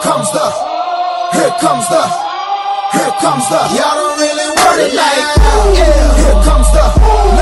Y'all don't really want it like that. Yeah. Here comes the